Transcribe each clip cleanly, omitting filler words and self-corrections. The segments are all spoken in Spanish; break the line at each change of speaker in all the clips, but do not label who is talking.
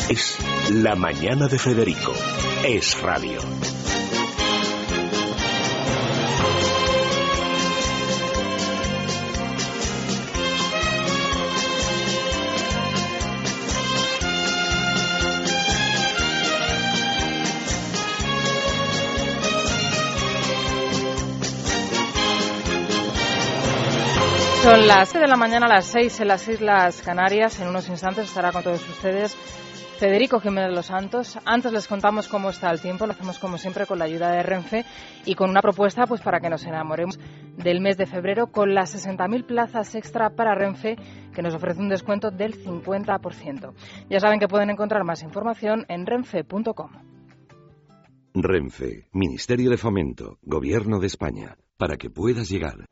Es La Mañana de Federico. Es radio.
Son las 6 de la mañana, las 6 en las Islas Canarias. En unos instantes estará con todos ustedes Federico Jiménez Los Santos. Antes les contamos cómo está el tiempo. Lo hacemos como siempre con la ayuda de Renfe y con una propuesta pues para que nos enamoremos del mes de febrero con las 60.000 plazas extra para Renfe, que nos ofrece un descuento del 50%. Ya saben que pueden encontrar más información en renfe.com.
Renfe, Ministerio de Fomento, Gobierno de España, para que puedas llegar.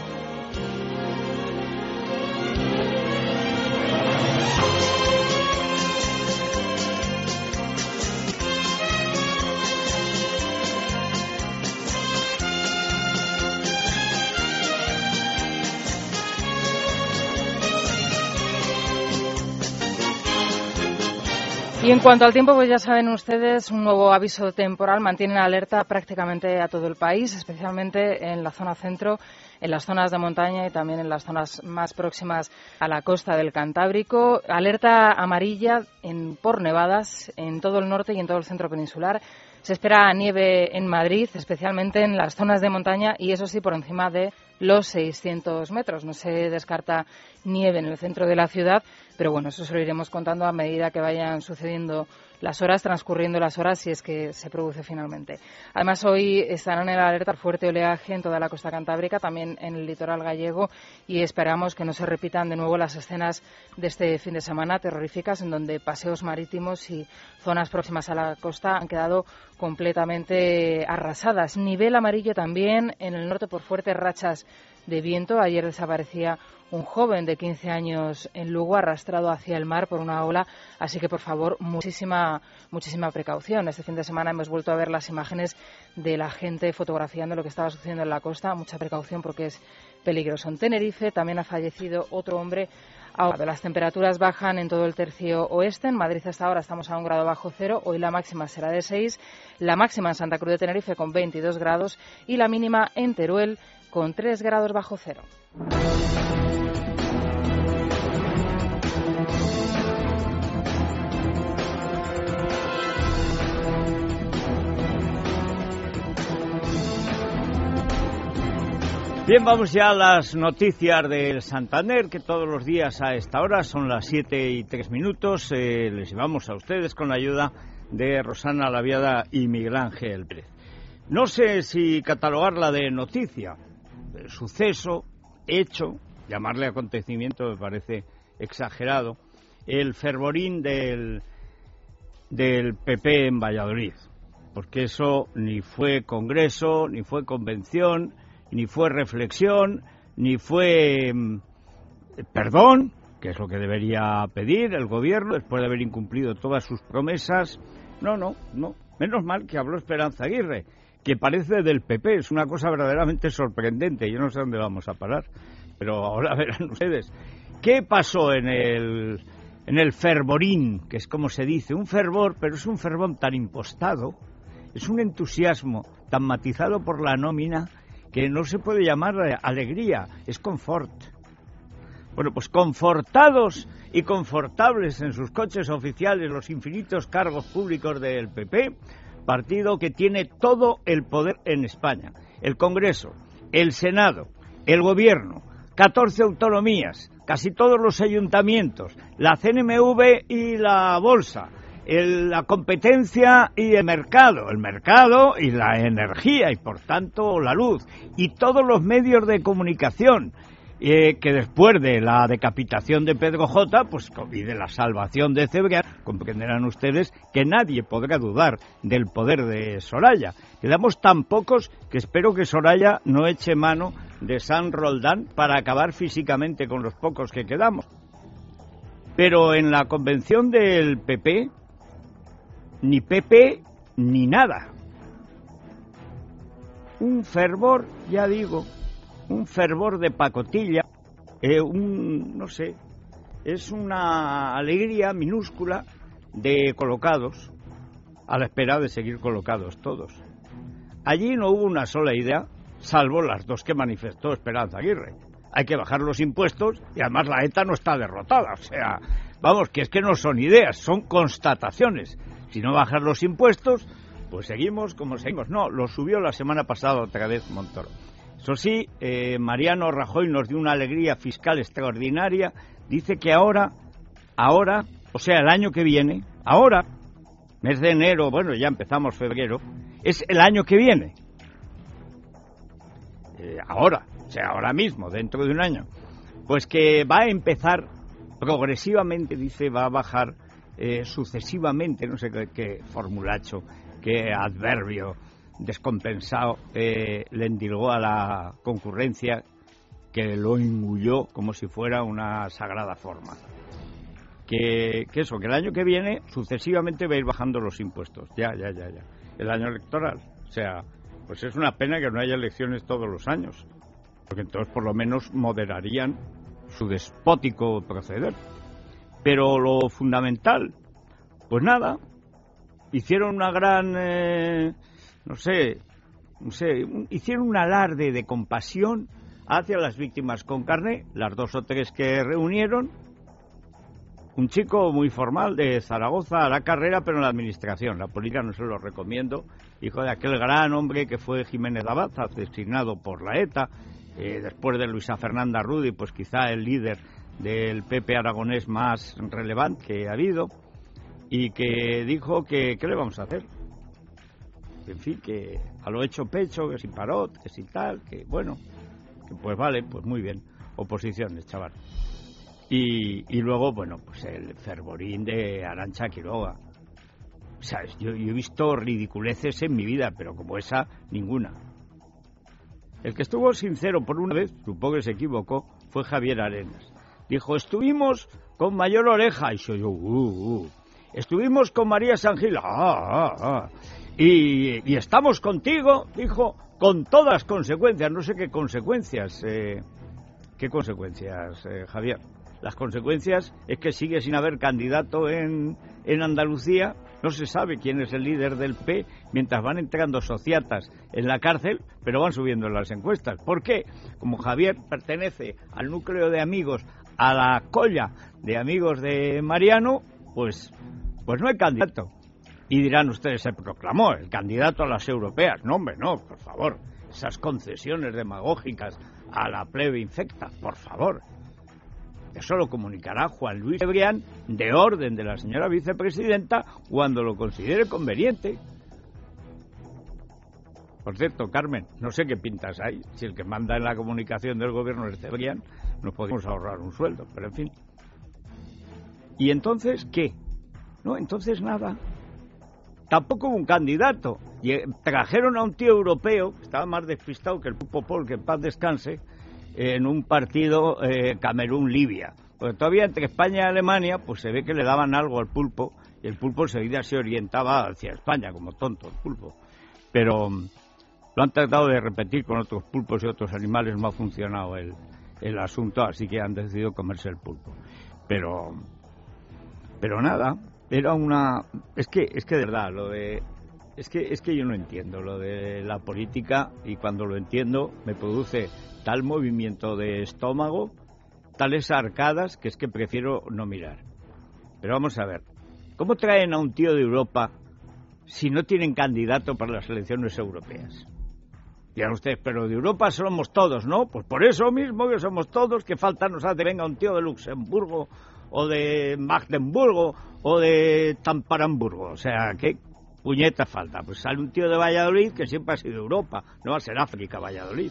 Y en cuanto al tiempo, pues ya saben ustedes, un nuevo aviso temporal mantiene alerta prácticamente a todo el país, especialmente en la zona centro, en las zonas de montaña y también en las zonas más próximas a la costa del Cantábrico. Alerta amarilla por nevadas en todo el norte y en todo el centro peninsular. Se espera nieve en Madrid, especialmente en las zonas de montaña y eso sí por encima de los 600 metros. No se descarta nieve en el centro de la ciudad, pero bueno, eso se lo iremos contando a medida que vayan sucediendo las horas, transcurriendo las horas, si es que se produce finalmente. Además, hoy estarán en alerta por fuerte oleaje en toda la costa cantábrica, también en el litoral gallego, y esperamos que no se repitan de nuevo las escenas de este fin de semana terroríficas, en donde paseos marítimos y zonas próximas a la costa han quedado completamente arrasadas. Nivel amarillo también en el norte por fuertes rachas de viento. Ayer desaparecía un joven de 15 años en Lugo, arrastrado hacia el mar por una ola, así que por favor muchísima precaución. Este fin de semana hemos vuelto a ver las imágenes de la gente fotografiando lo que estaba sucediendo en la costa. Mucha precaución porque es peligroso. En Tenerife también ha fallecido otro hombre ahogado. Las temperaturas bajan en todo el tercio oeste. En Madrid hasta ahora estamos a 1 grado bajo cero. Hoy la máxima será de 6, la máxima en Santa Cruz de Tenerife con 22 grados y la mínima en Teruel con 3 grados bajo cero.
Bien, vamos ya a las noticias del Santander, que todos los días a esta hora son las 7:03. Les llevamos a ustedes con la ayuda de Rosana Laviada y Miguel Ángel Pérez. No sé si catalogarla de noticia, de suceso, hecho, llamarle acontecimiento me parece exagerado, el fervorín del PP en Valladolid, porque eso ni fue congreso, ni fue convención, ni fue reflexión, ni fue perdón, que es lo que debería pedir el gobierno después de haber incumplido todas sus promesas. No. Menos mal que habló Esperanza Aguirre, que parece del PP. Es una cosa verdaderamente sorprendente. Yo no sé dónde vamos a parar, pero ahora verán ustedes. ¿Qué pasó en el fervorín, que es como se dice? Un fervor, pero es un fervor tan impostado, es un entusiasmo tan matizado por la nómina, que no se puede llamar alegría, es confort. Bueno, pues confortados y confortables en sus coches oficiales los infinitos cargos públicos del PP, partido que tiene todo el poder en España. El Congreso, el Senado, el Gobierno, 14 autonomías, casi todos los ayuntamientos, la CNMV y la Bolsa, la competencia y el mercado y la energía y por tanto la luz y todos los medios de comunicación que después de la decapitación de Pedro J y de la salvación de Cebrián, comprenderán ustedes que nadie podrá dudar del poder de Soraya. Quedamos tan pocos que espero que Soraya no eche mano de San Roldán para acabar físicamente con los pocos que quedamos. Pero en la convención del PP ni PP ni nada. Un fervor, ya digo, un fervor de pacotilla, no sé, es una alegría minúscula de colocados, a la espera de seguir colocados todos. Allí no hubo una sola idea, salvo las dos que manifestó Esperanza Aguirre. Hay que bajar los impuestos y además la ETA no está derrotada. O sea, vamos, que es que no son ideas, son constataciones. Si no bajas los impuestos, pues seguimos como seguimos. No, lo subió la semana pasada otra vez Montoro. Eso sí, Mariano Rajoy nos dio una alegría fiscal extraordinaria. Dice que ahora, o sea, el año que viene, ahora, mes de enero, bueno, ya empezamos febrero, es el año que viene. Ahora, o sea, ahora mismo, dentro de un año. Pues que va a empezar progresivamente, dice, va a bajar sucesivamente, no sé qué formulacho, qué adverbio descompensado le endilgó a la concurrencia, que lo engulló como si fuera una sagrada forma. Que eso, que el año que viene sucesivamente va a ir bajando los impuestos. Ya. El año electoral. O sea, pues es una pena que no haya elecciones todos los años, porque entonces por lo menos moderarían su despótico proceder. Pero lo fundamental, pues nada, hicieron una gran, hicieron un alarde de compasión hacia las víctimas con carné, las dos o tres que reunieron. Un chico muy formal de Zaragoza, a la carrera, pero en la administración. La política no se lo recomiendo. Hijo de aquel gran hombre que fue Jiménez Abad, asesinado por la ETA. Después de Luisa Fernanda Rudy, pues quizá el líder del PP aragonés más relevante que ha habido. Y que dijo que, ¿qué le vamos a hacer? En fin, que a lo hecho pecho, que sin parot, que sin tal, que bueno, que pues vale, pues muy bien. Oposiciones, chaval. Y luego, bueno, pues el fervorín de Arantxa Quiroga. ¿Sabes? Yo he visto ridiculeces en mi vida, pero como esa, ninguna. El que estuvo sincero por una vez, supongo que se equivocó, fue Javier Arenas. Dijo, estuvimos con Mayor Oreja. Y yo, estuvimos con María Sangil. Y estamos contigo, dijo, con todas las consecuencias. No sé qué consecuencias. ¿Qué consecuencias, Javier? Las consecuencias es que sigue sin haber candidato en Andalucía. No se sabe quién es el líder del P, mientras van entrando sociatas en la cárcel, pero van subiendo en las encuestas. ¿Por qué? Como Javier pertenece al núcleo de amigos, a la colla de amigos de Mariano, pues no hay candidato. Y dirán ustedes, se proclamó el candidato a las europeas. No, hombre, no, por favor. Esas concesiones demagógicas a la plebe infecta, por favor. Eso lo comunicará Juan Luis Cebrián, de orden de la señora vicepresidenta, cuando lo considere conveniente. Por cierto, Carmen, no sé qué pintas hay. Si el que manda en la comunicación del gobierno es Cebrián, nos podemos ahorrar un sueldo, pero en fin. ¿Y entonces qué? No, entonces nada. Tampoco hubo un candidato. Trajeron a un tío europeo, que estaba más despistado que el Pulpo Pol, que en paz descanse, en un partido Camerún-Libia. Porque todavía entre España y Alemania, pues se ve que le daban algo al Pulpo, y el Pulpo enseguida se orientaba hacia España, como tonto el Pulpo. Pero lo han tratado de repetir con otros pulpos y otros animales, no ha funcionado el asunto, así que han decidido comerse el pulpo. Pero nada, era una... Es que de verdad, Es que yo no entiendo lo de la política, y cuando lo entiendo me produce tal movimiento de estómago, tales arcadas, que es que prefiero no mirar. Pero vamos a ver, ¿cómo traen a un tío de Europa si no tienen candidato para las elecciones europeas? Dirán ustedes, pero de Europa somos todos, ¿no? Pues por eso mismo que somos todos, que falta nos hace venga un tío de Luxemburgo, o de Magdeburgo, o de Tamparamburgo. O sea, ¿qué puñeta falta? Pues sale un tío de Valladolid que siempre ha sido Europa, no va a ser África, Valladolid.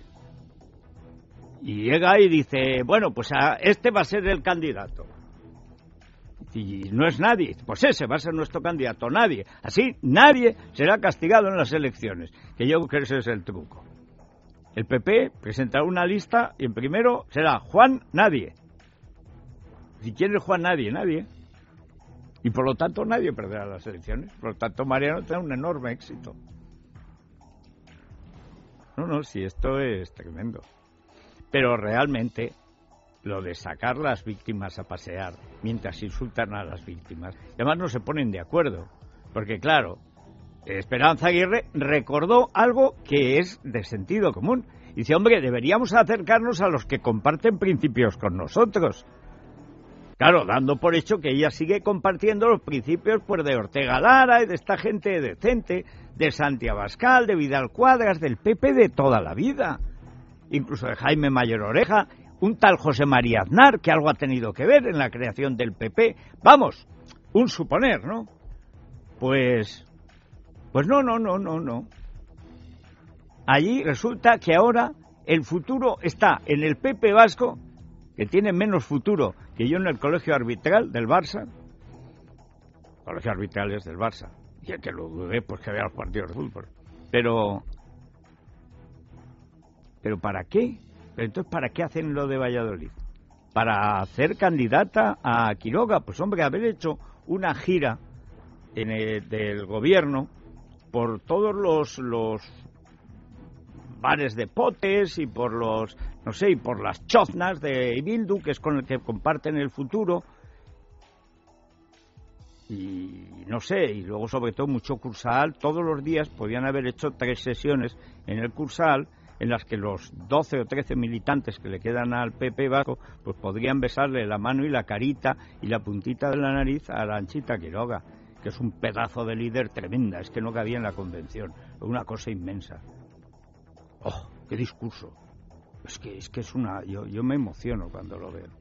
Y llega y dice, bueno, pues este va a ser el candidato. Y no es nadie, pues ese va a ser nuestro candidato, nadie. Así nadie será castigado en las elecciones, que yo creo que ese es el truco. El PP presentará una lista y en primero será Juan Nadie. ¿Y quién es Juan Nadie? Nadie. Y por lo tanto nadie perderá las elecciones. Por lo tanto Mariano tendrá un enorme éxito. No, sí, esto es tremendo. Pero realmente lo de sacar las víctimas a pasear mientras insultan a las víctimas. Además no se ponen de acuerdo, porque claro, Esperanza Aguirre recordó algo que es de sentido común. Dice, hombre, deberíamos acercarnos a los que comparten principios con nosotros. Claro, dando por hecho que ella sigue compartiendo los principios pues de Ortega Lara y de esta gente decente, de Santi Abascal, de Vidal Cuadras, del PP de toda la vida, incluso de Jaime Mayor Oreja, un tal José María Aznar, que algo ha tenido que ver en la creación del PP. Vamos, un suponer, ¿no? Pues no. Allí resulta que ahora el futuro está en el PP vasco, que tiene menos futuro que yo en el colegio arbitral del Barça. Colegio arbitral es del Barça. Y el que lo dudé, pues que vea los partidos de fútbol. Pero ¿para qué? Pero entonces, ¿para qué hacen lo de Valladolid? ¿Para hacer candidata a Quiroga? Pues hombre, haber hecho una gira del gobierno por todos los bares de potes y por los, no sé, y por las choznas de Bildu, que es con el que comparten el futuro, y no sé, y luego sobre todo mucho Cursal. Todos los días podían haber hecho 3 sesiones en el Cursal en las que los 12 o 13 militantes que le quedan al PP vasco pues podrían besarle la mano y la carita y la puntita de la nariz a la Anchita Quiroga, que es un pedazo de líder tremenda, es que no cabía en la convención, una cosa inmensa. ¡Oh, qué discurso! Es que es una... Yo me emociono cuando lo veo.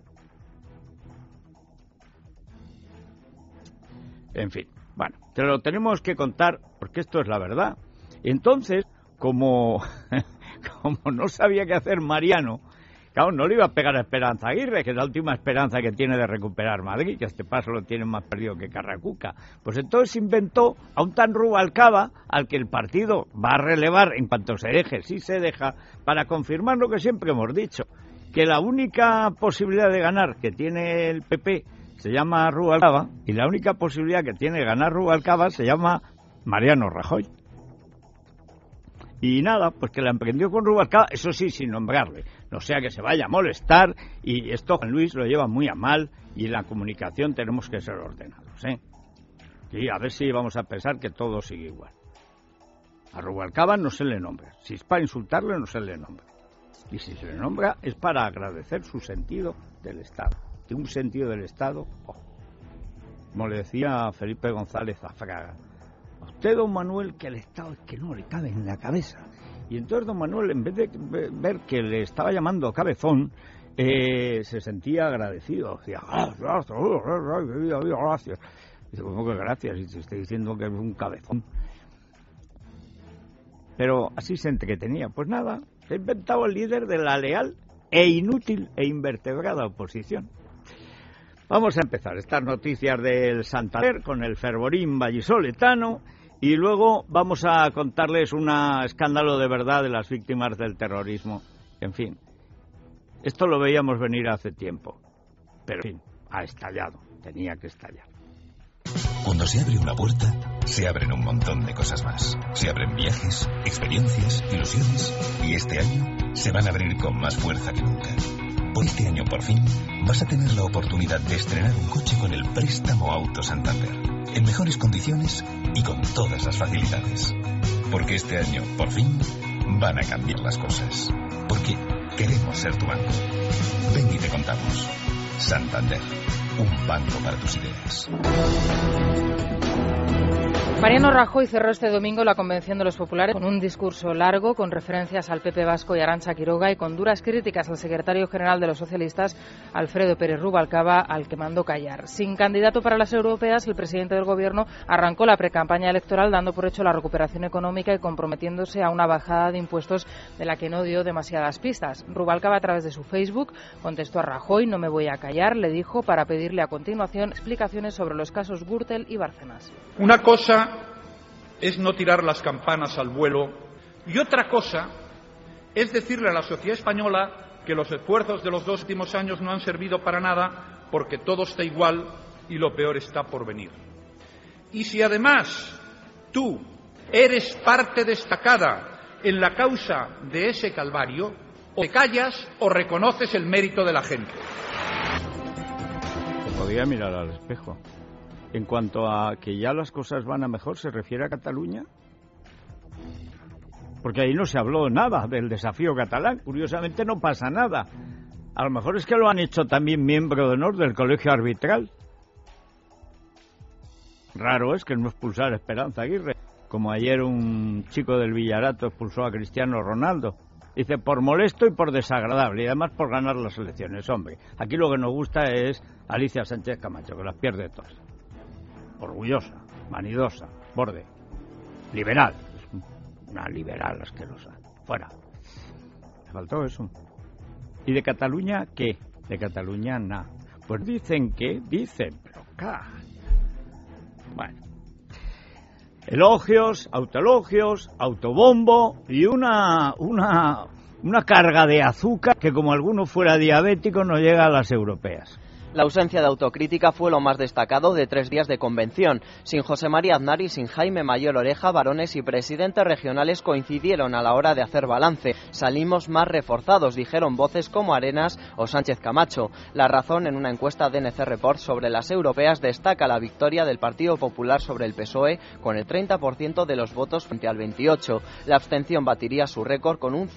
En fin, bueno, te lo tenemos que contar porque esto es la verdad. Entonces, como no sabía qué hacer Mariano, claro, no le iba a pegar a Esperanza Aguirre, que es la última esperanza que tiene de recuperar Madrid, que a este paso lo tiene más perdido que Carracuca. Pues entonces inventó a un tan Rubalcaba, al que el partido va a relevar en cuanto se deje, si se deja, para confirmar lo que siempre hemos dicho, que la única posibilidad de ganar que tiene el PP se llama Rubalcaba, y la única posibilidad que tiene de ganar Rubalcaba se llama Mariano Rajoy. Y nada, pues que la emprendió con Rubalcaba, eso sí, sin nombrarle. No sea que se vaya a molestar, y esto Juan Luis lo lleva muy a mal, y en la comunicación tenemos que ser ordenados, ¿eh? Y a ver si vamos a pensar que todo sigue igual. A Rubalcaba no se le nombra. Si es para insultarle, no se le nombra. Y si se le nombra, es para agradecer su sentido del Estado. Tiene un sentido del Estado, como le decía Felipe González a Fraga. A usted, don Manuel, que el Estado es que no le cabe en la cabeza. Y entonces don Manuel, en vez de ver que le estaba llamando cabezón, se sentía agradecido. Decía, gracias. Dice, ¿cómo que gracias? Y te estoy diciendo que es un cabezón. Pero así se entretenía. Pues nada, se ha inventado el líder de la leal e inútil e invertebrada oposición. Vamos a empezar estas noticias del Santander con el fervorín vallisoletano y luego vamos a contarles un escándalo de verdad de las víctimas del terrorismo. En fin, esto lo veíamos venir hace tiempo, pero en fin, ha estallado, tenía que estallar.
Cuando se abre una puerta, se abren un montón de cosas más. Se abren viajes, experiencias, ilusiones, y este año se van a abrir con más fuerza que nunca. Por este año, por fin, vas a tener la oportunidad de estrenar un coche con el préstamo Auto Santander, en mejores condiciones y con todas las facilidades. Porque este año, por fin, van a cambiar las cosas. Porque queremos ser tu banco. Ven y te contamos. Santander, un banco para tus ideas.
Mariano Rajoy cerró este domingo la Convención de los Populares con un discurso largo con referencias al PP vasco y Arantxa Quiroga y con duras críticas al secretario general de los socialistas, Alfredo Pérez Rubalcaba, al que mandó callar. Sin candidato para las europeas, el presidente del Gobierno arrancó la precampaña electoral dando por hecho la recuperación económica y comprometiéndose a una bajada de impuestos de la que no dio demasiadas pistas. Rubalcaba, a través de su Facebook, contestó a Rajoy: no me voy a callar, le dijo, para pedirle a continuación explicaciones sobre los casos Gürtel y Bárcenas.
Una cosa es no tirar las campanas al vuelo y otra cosa es decirle a la sociedad española que los esfuerzos de los 2 últimos años no han servido para nada porque todo está igual y lo peor está por venir. Y si además tú eres parte destacada en la causa de ese calvario, O te callas o reconoces el mérito de la gente.
Se podría mirar al espejo. En cuanto a que ya las cosas van a mejor, ¿se refiere a Cataluña? Porque ahí no se habló nada del desafío catalán. Curiosamente no pasa nada. A lo mejor es que lo han hecho también miembro de honor del colegio arbitral. Raro es que no expulsara a Esperanza Aguirre, como ayer un chico del Villarato expulsó a Cristiano Ronaldo. Dice, por molesto y por desagradable, y además por ganar las elecciones. Hombre, aquí lo que nos gusta es Alicia Sánchez Camacho, que las pierde todas. Orgullosa, vanidosa, borde, liberal. Una liberal asquerosa. Fuera. Me faltó eso. ¿Y de Cataluña qué? De Cataluña nada. Pues dicen, pero bueno. Elogios, autoelogios, autobombo y una carga de azúcar que, como alguno fuera diabético, no llega a las europeas.
La ausencia de autocrítica fue lo más destacado de 3 días de convención. Sin José María Aznar y sin Jaime Mayor Oreja, varones y presidentes regionales coincidieron a la hora de hacer balance. Salimos más reforzados, dijeron voces como Arenas o Sánchez Camacho. La razón, en una encuesta de DNC Report sobre las europeas, destaca la victoria del Partido Popular sobre el PSOE con el 30% de los votos frente al 28%. La abstención batiría su récord con un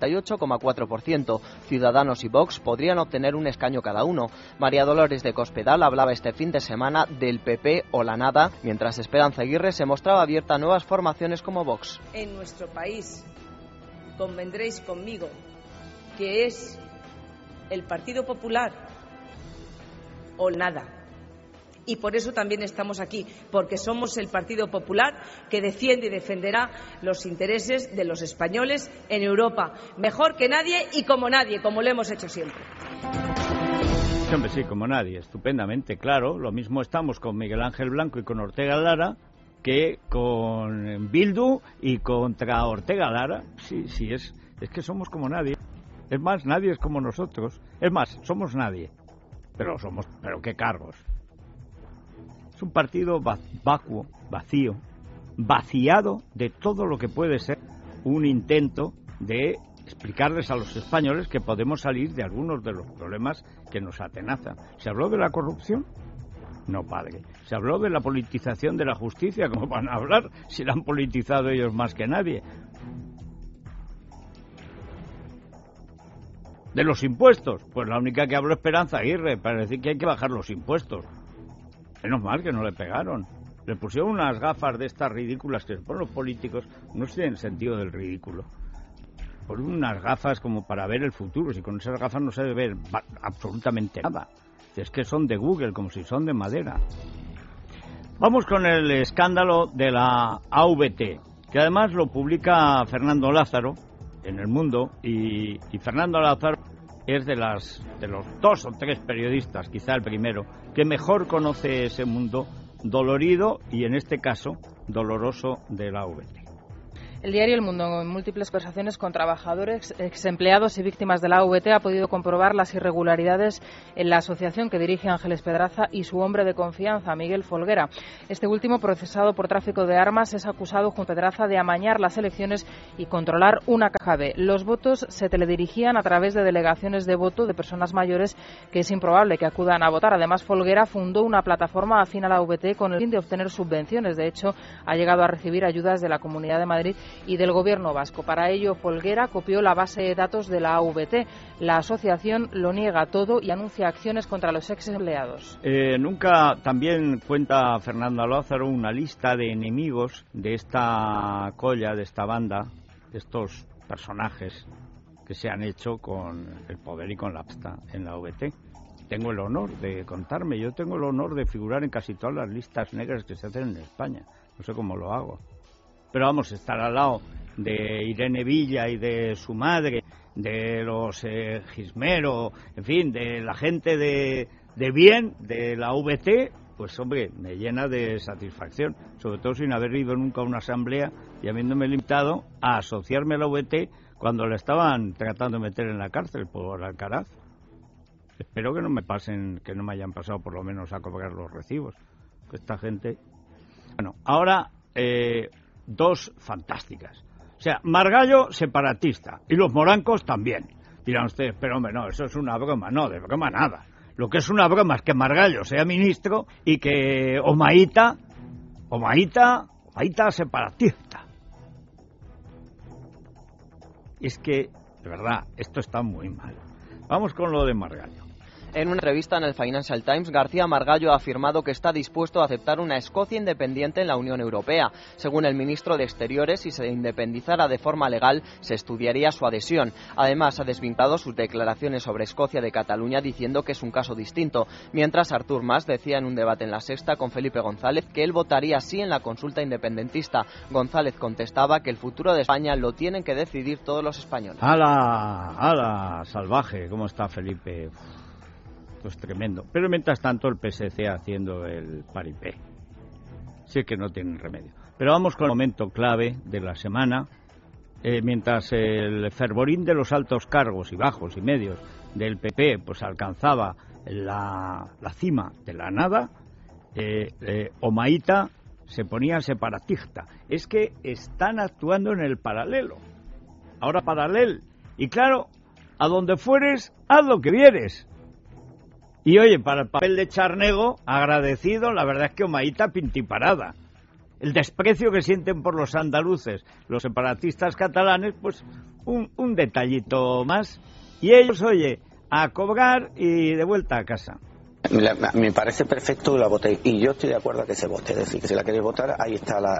58,4%. Ciudadanos y Vox podrían obtener un escaño cada uno. María Dolores de Cospedal hablaba este fin de semana del PP o la nada, mientras Esperanza Aguirre se mostraba abierta a nuevas formaciones como Vox.
En nuestro país, convendréis conmigo, que es el Partido Popular o nada. Y por eso también estamos aquí, porque somos el Partido Popular que defiende y defenderá los intereses de los españoles en Europa, mejor que nadie y como nadie, como lo hemos hecho siempre.
Hombre, sí, como nadie, estupendamente, claro. Lo mismo estamos con Miguel Ángel Blanco y con Ortega Lara que con Bildu y contra Ortega Lara. Sí, es que somos como nadie. Es más, nadie es como nosotros. Es más, somos nadie. Pero qué cargos. Es un partido vacuo, vacío, vaciado de todo lo que puede ser un intento de explicarles a los españoles que podemos salir de algunos de los problemas que nos atenazan. ¿Se habló de la corrupción? No, padre. ¿Se habló de la politización de la justicia? ¿Cómo van a hablar si la han politizado ellos más que nadie? ¿De los impuestos? Pues la única que habló Esperanza Aguirre para decir que hay que bajar los impuestos. Menos mal que no le pegaron. Le pusieron unas gafas de estas ridículas que se ponen los políticos. No tienen sentido del ridículo. Por unas gafas como para ver el futuro. Si con esas gafas no se debe ver absolutamente nada. Es que son de Google, como si son de madera. Vamos con el escándalo de la AVT, que además lo publica Fernando Lázaro en El Mundo, y Fernando Lázaro es de los 2 o 3 periodistas, quizá el primero, que mejor conoce ese mundo dolorido y, en este caso, doloroso de la AVT.
El diario El Mundo, en múltiples conversaciones con trabajadores, exempleados y víctimas de la AVT, ha podido comprobar las irregularidades en la asociación que dirige Ángeles Pedraza y su hombre de confianza, Miguel Folguera. Este último, procesado por tráfico de armas, es acusado junto a Pedraza de amañar las elecciones y controlar una caja B. Los votos se teledirigían a través de delegaciones de voto de personas mayores que es improbable que acudan a votar. Además, Folguera fundó una plataforma afín a la AVT con el fin de obtener subvenciones. De hecho, ha llegado a recibir ayudas de la Comunidad de Madrid y del Gobierno vasco. Para ello, Folguera copió la base de datos de la AVT. La asociación lo niega todo y anuncia acciones contra los ex empleados.
Nunca también cuenta Fernando Lázaro una lista de enemigos de esta colla, de esta banda, de estos personajes que se han hecho con el poder y con la pasta en la AVT. Tengo el honor de contarme, yo tengo el honor de figurar en casi todas las listas negras que se hacen en España. No sé cómo lo hago. Pero vamos, estar al lado de Irene Villa y de su madre, de los Gismero, en fin, de la gente de bien, de la AVT, pues hombre, me llena de satisfacción, sobre todo sin haber ido nunca a una asamblea y habiéndome limitado a asociarme a la AVT cuando la estaban tratando de meter en la cárcel por Alcaraz. Espero que no me hayan pasado por lo menos a cobrar los recibos. Que esta gente... Bueno, ahora... 2 fantásticas. O sea, Margallo separatista y los morancos también. Dirán ustedes, pero hombre, no, eso es una broma. No, de broma nada. Lo que es una broma es que Margallo sea ministro y que Omaíta separatista. Es que, de verdad, esto está muy mal. Vamos con lo de Margallo.
En una entrevista en el Financial Times, García Margallo ha afirmado que está dispuesto a aceptar una Escocia independiente en la Unión Europea. Según el ministro de Exteriores, si se independizara de forma legal, se estudiaría su adhesión. Además, ha desvinculado sus declaraciones sobre Escocia de Cataluña diciendo que es un caso distinto, mientras Artur Mas decía en un debate en La Sexta con Felipe González que él votaría sí en la consulta independentista. González contestaba que el futuro de España lo tienen que decidir todos los españoles.
¡Hala, salvaje! ¿Cómo está Felipe? Es tremendo. Pero mientras tanto el PSC haciendo el paripé. Sí que no tienen remedio. Pero vamos con el momento clave de la semana. Mientras el fervorín de los altos cargos y bajos y medios del PP pues alcanzaba la cima de la nada, Omaíta se ponía separatista. Es que están actuando en el paralelo. Ahora paralel. Y claro, a donde fueres, haz lo que vieres. Y oye, para el papel de Charnego, agradecido, la verdad es que Omaíta pintiparada. El desprecio que sienten por los andaluces, los separatistas catalanes, pues un detallito más. Y ellos, oye, a cobrar y de vuelta a casa.
Me parece perfecto, la voté. Y yo estoy de acuerdo a que se vote. Es decir, que si la queréis votar, ahí está la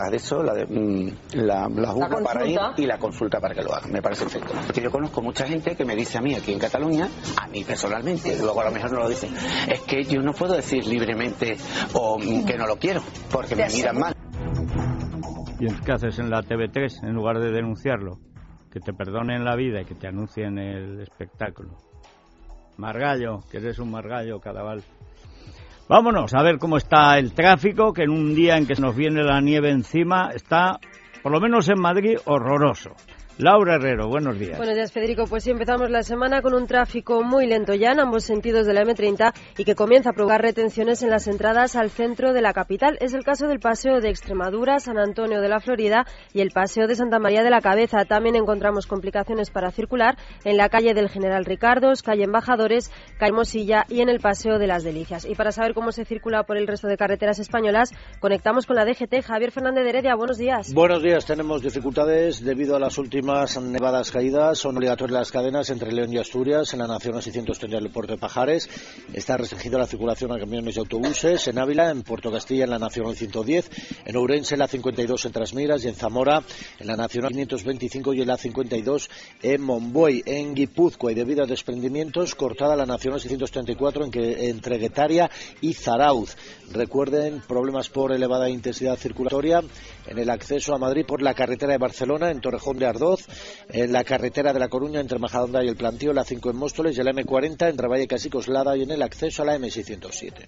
juzga para ir y la consulta para que lo hagan. Me parece perfecto. Porque yo conozco mucha gente que me dice a mí aquí en Cataluña, a mí personalmente, luego a lo mejor no lo dicen, es que yo no puedo decir libremente o que no lo quiero, porque me miran mal.
¿Y qué haces en la TV3 en lugar de denunciarlo? Que te perdonen la vida y que te anuncien el espectáculo. Margallo, que eres un Margallo, Cadaval. Vámonos a ver cómo está el tráfico, que en un día en que se nos viene la nieve encima está, por lo menos en Madrid, horroroso. Laura Herrero, buenos días.
Buenos días, Federico. Pues sí, empezamos la semana con un tráfico muy lento ya en ambos sentidos de la M30 y que comienza a provocar retenciones en las entradas al centro de la capital. Es el caso del Paseo de Extremadura, San Antonio de la Florida y el Paseo de Santa María de la Cabeza. También encontramos complicaciones para circular en la calle del General Ricardos, calle Embajadores, calle Mosilla y en el Paseo de las Delicias. Y para saber cómo se circula por el resto de carreteras españolas, conectamos con la DGT. Javier Fernández de Heredia, buenos días.
Buenos días. Tenemos dificultades debido a las últimas nevadas caídas. Son obligatorias las cadenas entre León y Asturias en la Nacional 630 del puerto de Pajares. Está restringida la circulación a camiones y autobuses en Ávila, en Puerto Castilla en la Nacional 110, en Ourense en la 52 en Trasmiras y en Zamora en la Nacional 525 y en la 52 en Monbuey. En Guipúzcoa y debido a desprendimientos cortada la Nacional 634 entre Guetaria y Zarauz. Recuerden, problemas por elevada intensidad circulatoria en el acceso a Madrid por la carretera de Barcelona en Torrejón de Ardoz, en la carretera de La Coruña entre Majadahonda y El Plantío, la 5 en Móstoles y la M40 entre Vallecas y Coslada y en el acceso a la M607.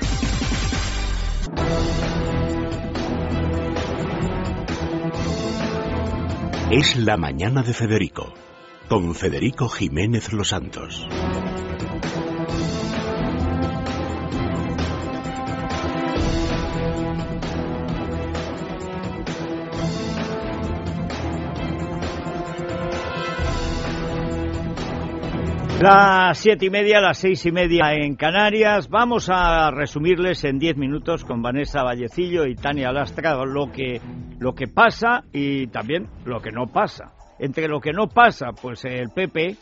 Es la mañana de Federico, con Federico Jiménez Los Santos.
Las 7:30, las 6:30 en Canarias. Vamos a resumirles en 10 minutos con Vanessa Vallecillo y Tania Lastra lo que pasa y también lo que no pasa. Entre lo que no pasa, pues el PP,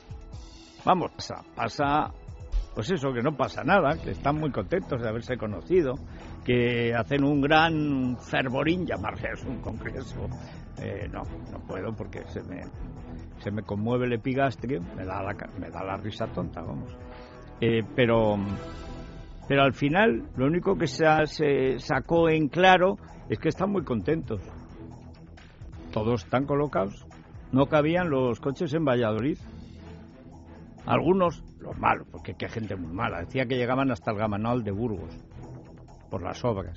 pasa, pues eso, que no pasa nada, que están muy contentos de haberse conocido, que hacen un gran fervorín, llamarle a un congreso. No puedo porque se me conmueve el epigastrio, me da la risa tonta, vamos. Pero al final lo único que se sacó en claro es que están muy contentos. Todos están colocados. No cabían los coches en Valladolid. Algunos, los malos, porque qué gente muy mala. Decía que llegaban hasta el Gamanal de Burgos por las obras.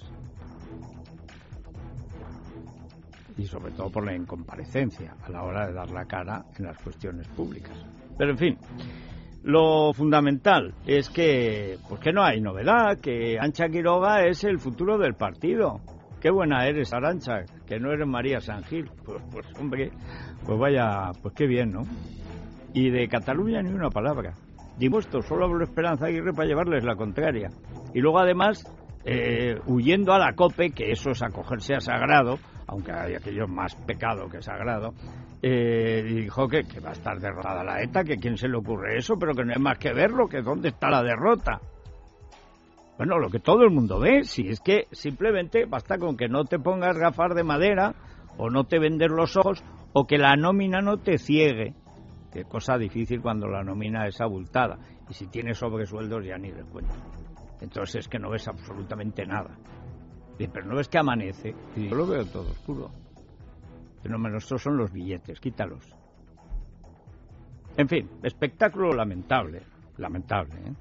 Y sobre todo por la incomparecencia a la hora de dar la cara en las cuestiones públicas. Pero en fin, lo fundamental es que no hay novedad, que Arantxa Quiroga es el futuro del partido. Qué buena eres, Arantxa, que no eres María San Gil. Pues hombre, pues vaya, pues qué bien, ¿no? Y de Cataluña ni una palabra. Dispuesto, solo habló Esperanza Aguirre para llevarles la contraria. Y luego, además, huyendo a la COPE, que eso es acogerse a sagrado, aunque hay aquello más pecado que sagrado, dijo que va a estar derrotada la ETA, que quién se le ocurre eso, pero que no hay más que verlo, que dónde está la derrota. Bueno, lo que todo el mundo ve, si es que simplemente basta con que no te pongas gafas de madera, o no te vendes los ojos, o que la nómina no te ciegue. Que cosa difícil cuando la nómina es abultada. Y si tienes sobresueldos ya ni les cuento. Entonces es que no ves absolutamente nada. Pero no ves que amanece. Y yo lo veo todo oscuro. Pero estos son los billetes, quítalos. En fin, espectáculo lamentable. Lamentable, ¿eh?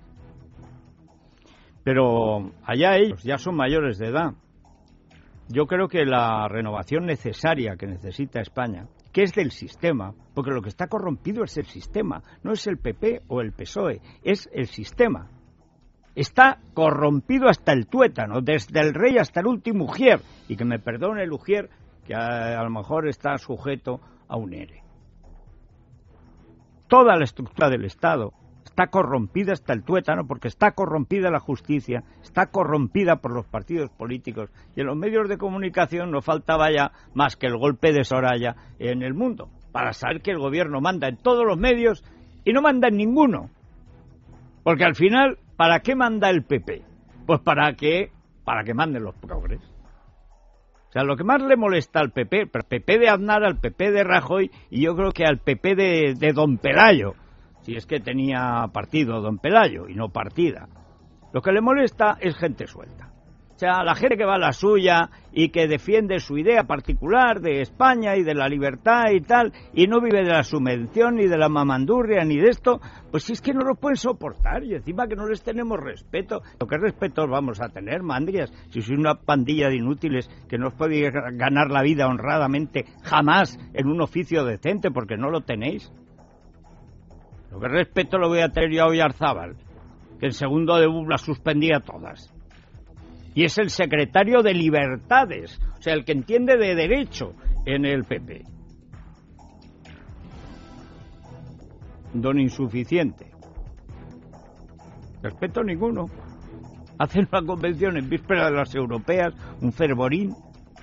Pero allá ellos ya son mayores de edad. Yo creo que la renovación necesaria que necesita España, que es del sistema, porque lo que está corrompido es el sistema, no es el PP o el PSOE, es el sistema. Está corrompido hasta el tuétano, desde el rey hasta el último ujier, y que me perdone el ujier, que a lo mejor está sujeto a un ERE. Toda la estructura del Estado está corrompida hasta el tuétano, porque está corrompida la justicia, está corrompida por los partidos políticos, y en los medios de comunicación no faltaba ya más que el golpe de Soraya en el mundo, para saber que el gobierno manda en todos los medios y no manda en ninguno. Porque al final, ¿para qué manda el PP? Pues para que manden los progres. O sea, lo que más le molesta al PP, al PP de Aznar, al PP de Rajoy, y yo creo que al PP de Don Pelayo, si es que tenía partido Don Pelayo y no partida. Lo que le molesta es gente suelta. O sea, la gente que va a la suya y que defiende su idea particular de España y de la libertad y tal, y no vive de la subvención ni de la mamandurria ni de esto, pues si es que no lo pueden soportar, y encima que no les tenemos respeto. ¿Qué respeto vamos a tener, mandrias? Si sois una pandilla de inútiles que no os podéis ganar la vida honradamente jamás en un oficio decente porque no lo tenéis. Lo que respeto lo voy a tener yo a Oyarzábal, que en segundo debut las suspendía todas. Y es el secretario de Libertades, o sea, el que entiende de derecho en el PP. Don insuficiente. Respeto ninguno. Hacen una convención en víspera de las europeas, un fervorín,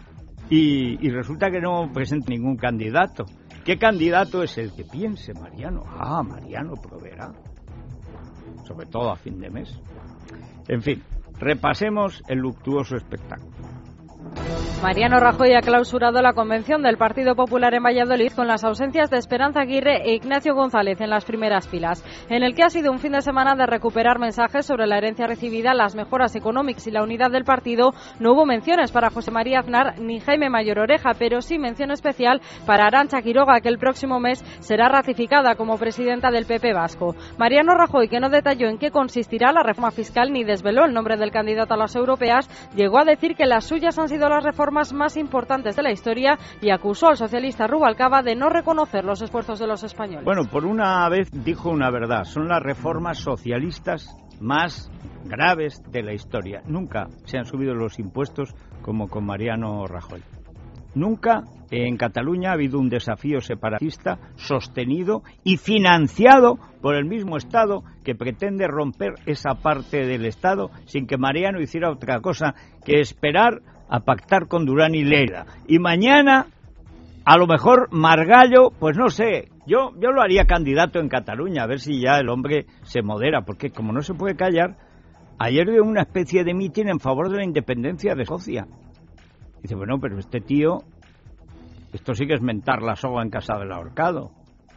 y resulta que no presenta ningún candidato. ¿Qué candidato es el que piense Mariano? Ah, Mariano proveerá. Sobre todo a fin de mes. En fin, repasemos el luctuoso espectáculo.
Mariano Rajoy ha clausurado la convención del Partido Popular en Valladolid con las ausencias de Esperanza Aguirre e Ignacio González en las primeras filas, en el que ha sido un fin de semana de recuperar mensajes sobre la herencia recibida, las mejoras económicas y la unidad del partido. No hubo menciones para José María Aznar ni Jaime Mayor Oreja, pero sí mención especial para Arantxa Quiroga, que el próximo mes será ratificada como presidenta del PP vasco. Mariano Rajoy, que no detalló en qué consistirá la reforma fiscal ni desveló el nombre del candidato a las europeas, llegó a decir que las suyas han sido las reformas más importantes de la historia y acusó al socialista Rubalcaba de no reconocer los esfuerzos de los españoles.
Bueno, por una vez dijo una verdad, son las reformas socialistas más graves de la historia. Nunca se han subido los impuestos como con Mariano Rajoy. Nunca en Cataluña ha habido un desafío separatista sostenido y financiado por el mismo Estado que pretende romper esa parte del Estado sin que Mariano hiciera otra cosa que esperar a pactar con Durán y Lleida. Y mañana, a lo mejor Margallo, pues no sé, yo lo haría candidato en Cataluña, a ver si ya el hombre se modera, porque como no se puede callar, ayer dio una especie de mitin en favor de la independencia de Escocia. Dice, bueno, pero este tío, esto sí que es mentar la soga en casa del ahorcado.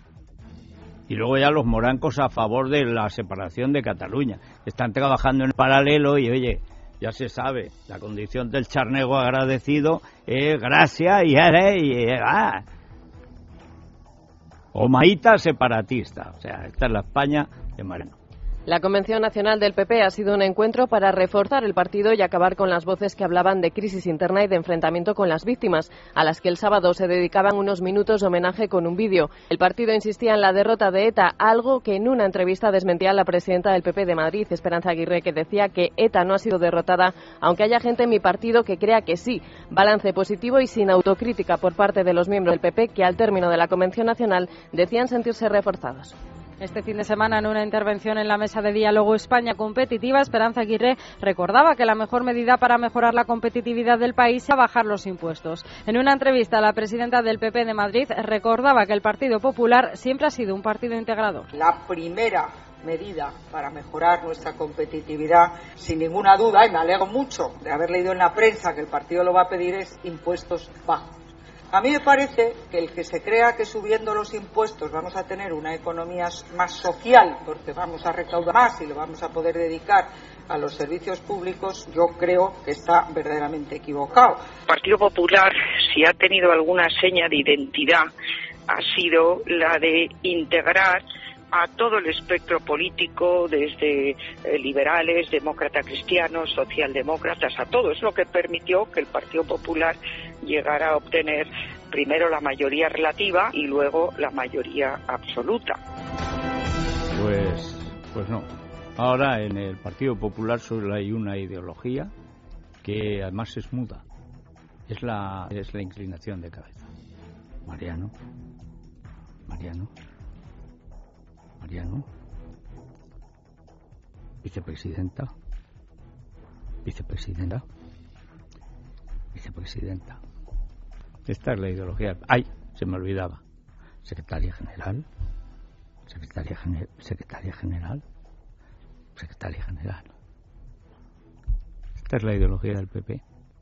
Y luego ya los morancos a favor de la separación de Cataluña. Están trabajando en paralelo y, oye, ya se sabe, la condición del charnego agradecido es gracia y o maíta separatista. O sea, esta es la España de Mariano.
La Convención Nacional del PP ha sido un encuentro para reforzar el partido y acabar con las voces que hablaban de crisis interna y de enfrentamiento con las víctimas, a las que el sábado se dedicaban unos minutos de homenaje con un vídeo. El partido insistía en la derrota de ETA, algo que en una entrevista desmentía la presidenta del PP de Madrid, Esperanza Aguirre, que decía que ETA no ha sido derrotada, aunque haya gente en mi partido que crea que sí. Balance positivo y sin autocrítica por parte de los miembros del PP, que al término de la Convención Nacional decían sentirse reforzados.
Este fin de semana, en una intervención en la Mesa de Diálogo España Competitiva, Esperanza Aguirre recordaba que la mejor medida para mejorar la competitividad del país es bajar los impuestos. En una entrevista, la presidenta del PP de Madrid recordaba que el Partido Popular siempre ha sido un partido integrador.
La primera medida para mejorar nuestra competitividad, sin ninguna duda, y me alegro mucho de haber leído en la prensa que el partido lo va a pedir, es impuestos bajos. A mí me parece que el que se crea que subiendo los impuestos vamos a tener una economía más social, porque vamos a recaudar más y lo vamos a poder dedicar a los servicios públicos, yo creo que está verdaderamente equivocado.
El Partido Popular, si ha tenido alguna seña de identidad, ha sido la de integrar a todo el espectro político, desde liberales, demócratas cristianos, socialdemócratas, a todo. Es lo que permitió que el Partido Popular llegara a obtener primero la mayoría relativa y luego la mayoría absoluta.
Pues no. Ahora en el Partido Popular solo hay una ideología que además es muda. Es la inclinación de cabeza. Mariano. Vicepresidenta. Esta es la ideología. ¡Ay! Se me olvidaba. Secretaria general. Esta es la ideología del PP.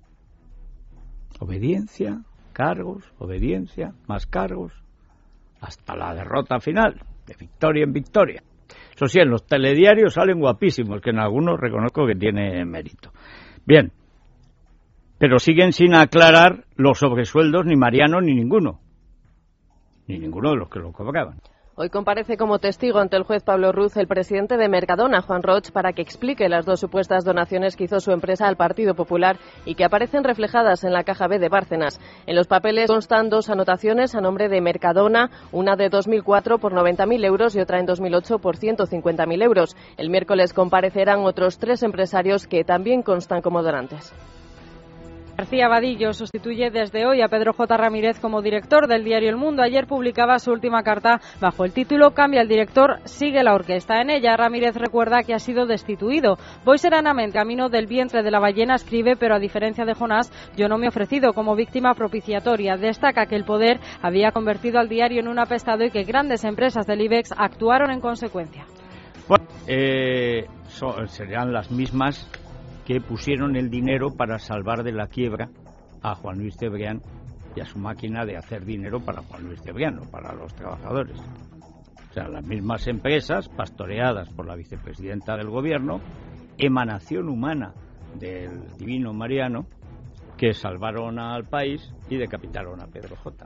Obediencia, cargos, obediencia, más cargos, hasta la derrota final, de victoria en victoria. Eso sí, en los telediarios salen guapísimos, que en algunos reconozco que tiene mérito. Bien, pero siguen sin aclarar los sobresueldos ni Mariano ni ninguno de los que lo cobraban.
Hoy comparece como testigo ante el juez Pablo Ruz el presidente de Mercadona, Juan Roig, para que explique las dos supuestas donaciones que hizo su empresa al Partido Popular y que aparecen reflejadas en la caja B de Bárcenas. En los papeles constan dos anotaciones a nombre de Mercadona, una de 2004 por 90.000 euros y otra en 2008 por 150.000 euros. El miércoles comparecerán otros 3 empresarios que también constan como donantes.
García Vadillo sustituye desde hoy a Pedro J. Ramírez como director del diario El Mundo. Ayer publicaba su última carta bajo el título "Cambia el director, sigue la orquesta". En ella, Ramírez recuerda que ha sido destituido. Voy serenamente camino del vientre de la ballena, escribe, pero a diferencia de Jonás, yo no me he ofrecido como víctima propiciatoria. Destaca que el poder había convertido al diario en un apestado y que grandes empresas del IBEX actuaron en consecuencia.
Bueno, serían las mismas que pusieron el dinero para salvar de la quiebra a Juan Luis Cebrián y a su máquina de hacer dinero para Juan Luis Cebrián, no para los trabajadores. O sea, las mismas empresas, pastoreadas por la vicepresidenta del gobierno, emanación humana del divino Mariano, que salvaron al país y decapitaron a Pedro J.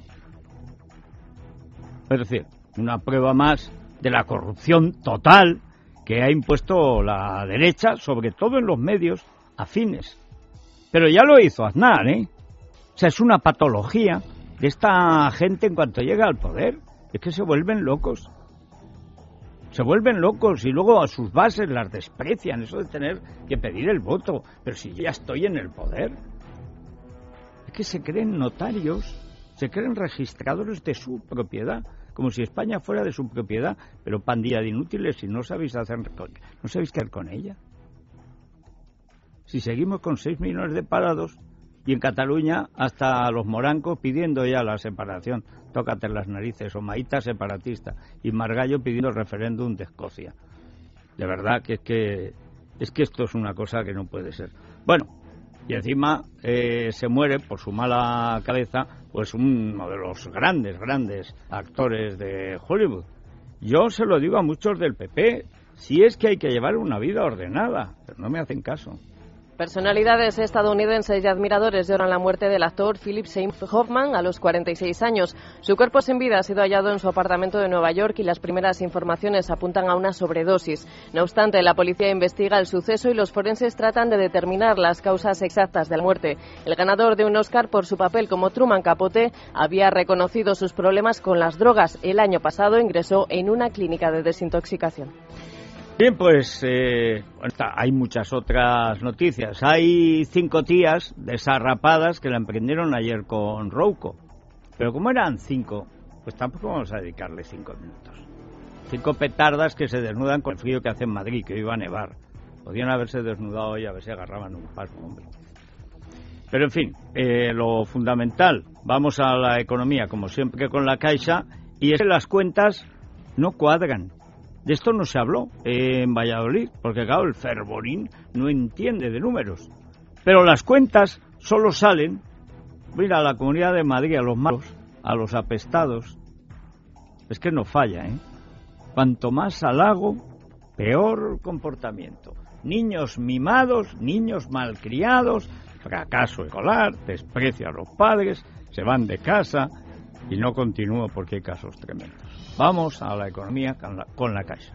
Es decir, una prueba más de la corrupción total que ha impuesto la derecha, sobre todo en los medios afines. Pero ya lo hizo Aznar, ¿eh? O sea, es una patología de esta gente en cuanto llega al poder. Es que se vuelven locos. Y luego a sus bases las desprecian, eso de tener que pedir el voto. Pero si ya estoy en el poder. Es que se creen notarios, se creen registradores de su propiedad, como si España fuera de su propiedad, pero pandilla de inútiles, si no sabéis qué hacer con ella. Si seguimos con 6 millones de parados y en Cataluña hasta los morancos pidiendo ya la separación, tócate las narices, o Maíta separatista y Margallo pidiendo el referéndum de Escocia. De verdad que es que esto es una cosa que no puede ser. Bueno, y encima se muere por su mala cabeza pues uno de los grandes actores de Hollywood. Yo se lo digo a muchos del PP, si es que hay que llevar una vida ordenada, pero no me hacen caso.
Personalidades estadounidenses y admiradores lloran la muerte del actor Philip Seymour Hoffman a los 46 años. Su cuerpo sin vida ha sido hallado en su apartamento de Nueva York y las primeras informaciones apuntan a una sobredosis. No obstante, la policía investiga el suceso y los forenses tratan de determinar las causas exactas de la muerte. El ganador de un Oscar por su papel como Truman Capote había reconocido sus problemas con las drogas. El año pasado ingresó en una clínica de desintoxicación.
Bien, pues hay muchas otras noticias. Hay 5 tías desarrapadas que la emprendieron ayer con Rouco. Pero como eran 5, pues tampoco vamos a dedicarle 5 minutos. 5 petardas que se desnudan con el frío que hace en Madrid, que hoy va a nevar. Podían haberse desnudado hoy a ver si agarraban un paso, hombre. Pero en fin, lo fundamental, vamos a la economía, como siempre con la Caixa, y es que las cuentas no cuadran. De esto no se habló en Valladolid, porque claro, el fervorín no entiende de números. Pero las cuentas solo salen, mira, a la Comunidad de Madrid, a los malos, a los apestados. Es que no falla, ¿eh? Cuanto más halago, peor comportamiento. Niños mimados, niños malcriados, fracaso escolar, desprecio a los padres, se van de casa y no continúo porque hay casos tremendos. Vamos a la economía con la Caixa.